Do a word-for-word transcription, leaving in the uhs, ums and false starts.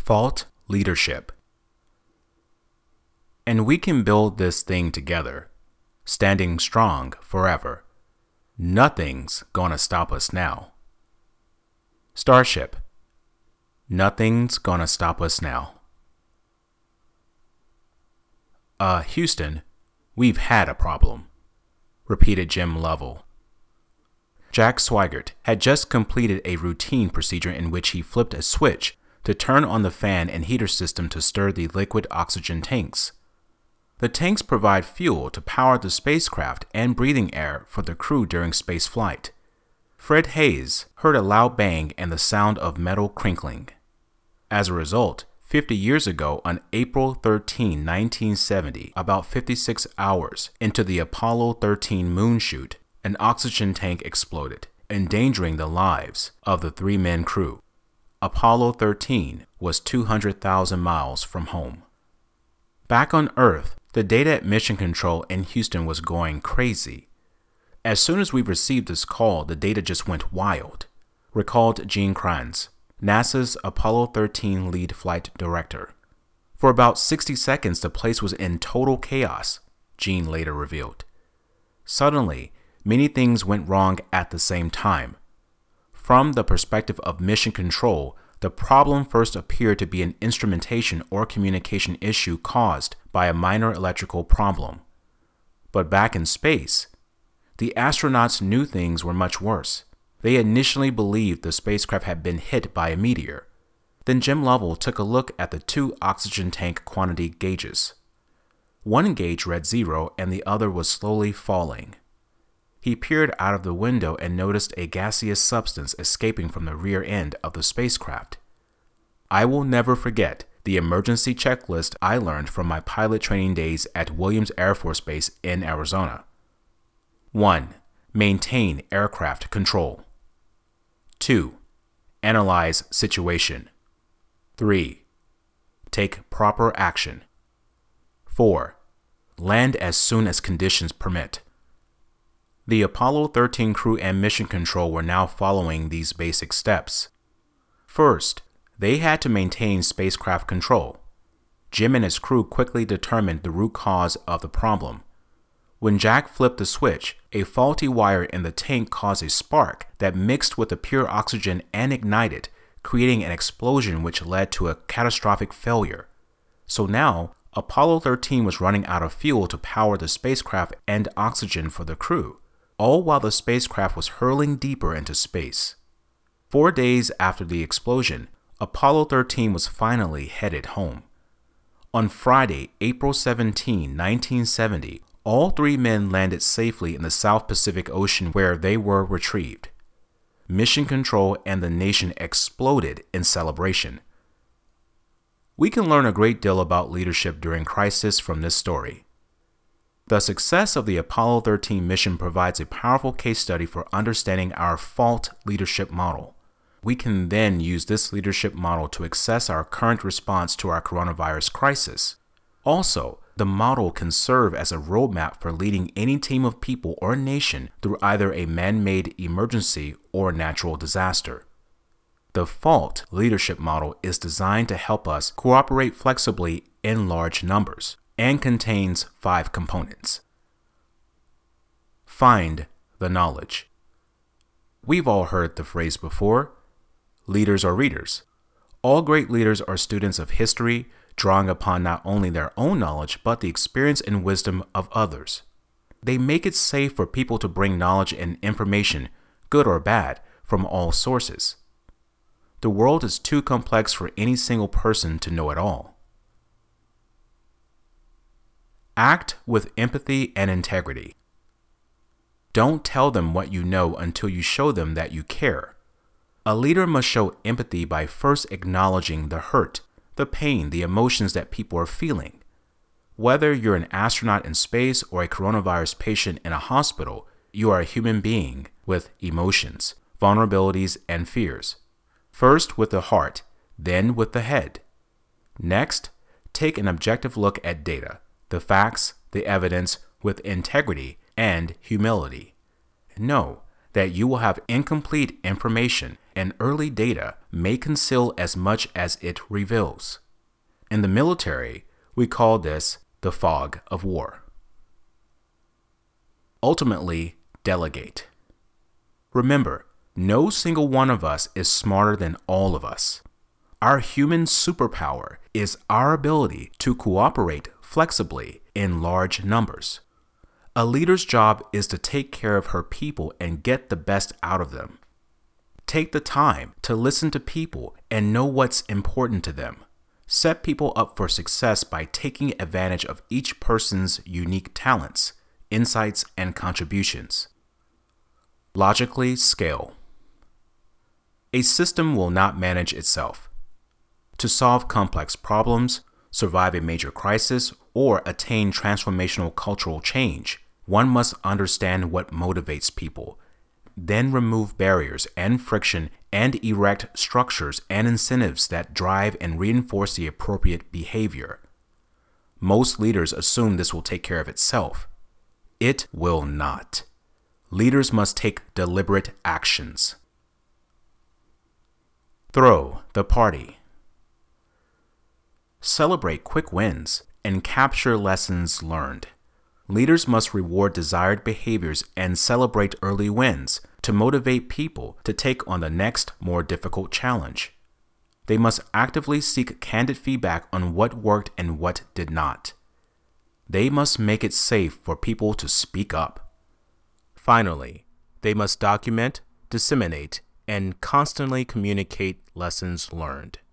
Fault leadership. And we can build this thing together, standing strong forever. Nothing's gonna stop us now. Starship. Nothing's gonna stop us now. Uh, Houston, we've had a problem, repeated Jim Lovell. Jack Swigert had just completed a routine procedure in which he flipped a switch to turn on the fan and heater system to stir the liquid oxygen tanks. The tanks provide fuel to power the spacecraft and breathing air for the crew during space flight. Fred Haise heard a loud bang and the sound of metal crinkling. As a result, fifty years ago on April thirteenth, nineteen seventy, about fifty-six hours into the Apollo thirteen moon shoot, an oxygen tank exploded, endangering the lives of the three-man crew. Apollo thirteen was two hundred thousand miles from home. Back on Earth, the data at Mission Control in Houston was going crazy. As soon as we received this call, the data just went wild, recalled Gene Kranz, NASA's Apollo thirteen lead flight director. For about sixty seconds, the place was in total chaos, Gene later revealed. Suddenly, many things went wrong at the same time. From the perspective of Mission Control, the problem first appeared to be an instrumentation or communication issue caused by a minor electrical problem. But back in space, the astronauts knew things were much worse. They initially believed the spacecraft had been hit by a meteor. Then Jim Lovell took a look at the two oxygen tank quantity gauges. One gauge read zero and the other was slowly falling. He peered out of the window and noticed a gaseous substance escaping from the rear end of the spacecraft. I will never forget the emergency checklist I learned from my pilot training days at Williams Air Force Base in Arizona. one. Maintain aircraft control. two. Analyze situation. three. Take proper action. four. Land as soon as conditions permit. The Apollo thirteen crew and Mission Control were now following these basic steps. First, they had to maintain spacecraft control. Jim and his crew quickly determined the root cause of the problem. When Jack flipped the switch, a faulty wire in the tank caused a spark that mixed with the pure oxygen and ignited, creating an explosion which led to a catastrophic failure. So now, Apollo thirteen was running out of fuel to power the spacecraft and oxygen for the crew, all while the spacecraft was hurling deeper into space. Four days after the explosion, Apollo thirteen was finally headed home. On Friday, April seventeenth, nineteen seventy, all three men landed safely in the South Pacific Ocean where they were retrieved. Mission Control and the nation exploded in celebration. We can learn a great deal about leadership during crisis from this story. The success of the Apollo thirteen mission provides a powerful case study for understanding our fault leadership model. We can then use this leadership model to assess our current response to our coronavirus crisis. Also, the model can serve as a roadmap for leading any team of people or nation through either a man-made emergency or natural disaster. The fault leadership model is designed to help us cooperate flexibly in large numbers and contains five components. Find the knowledge. We've all heard the phrase before, leaders are readers. All great leaders are students of history, drawing upon not only their own knowledge, but the experience and wisdom of others. They make it safe for people to bring knowledge and information, good or bad, from all sources. The world is too complex for any single person to know it all. Act with empathy and integrity. Don't tell them what you know until you show them that you care. A leader must show empathy by first acknowledging the hurt, the pain, the emotions that people are feeling. Whether you're an astronaut in space or a coronavirus patient in a hospital, you are a human being with emotions, vulnerabilities, and fears. First with the heart, then with the head. Next, take an objective look at data, the facts, the evidence, with integrity and humility. No, that you will have incomplete information and early data may conceal as much as it reveals. In the military, we call this the fog of war. Ultimately, delegate. Remember, no single one of us is smarter than all of us. Our human superpower is our ability to cooperate flexibly in large numbers. A leader's job is to take care of her people and get the best out of them. Take the time to listen to people and know what's important to them. Set people up for success by taking advantage of each person's unique talents, insights, and contributions. Logically scale. A system will not manage itself. To solve complex problems, survive a major crisis, or attain transformational cultural change, one must understand what motivates people, then remove barriers and friction and erect structures and incentives that drive and reinforce the appropriate behavior. Most leaders assume this will take care of itself. It will not. Leaders must take deliberate actions. Throw the party. Celebrate quick wins and capture lessons learned. Leaders must reward desired behaviors and celebrate early wins to motivate people to take on the next, more difficult challenge. They must actively seek candid feedback on what worked and what did not. They must make it safe for people to speak up. Finally, they must document, disseminate, and constantly communicate lessons learned.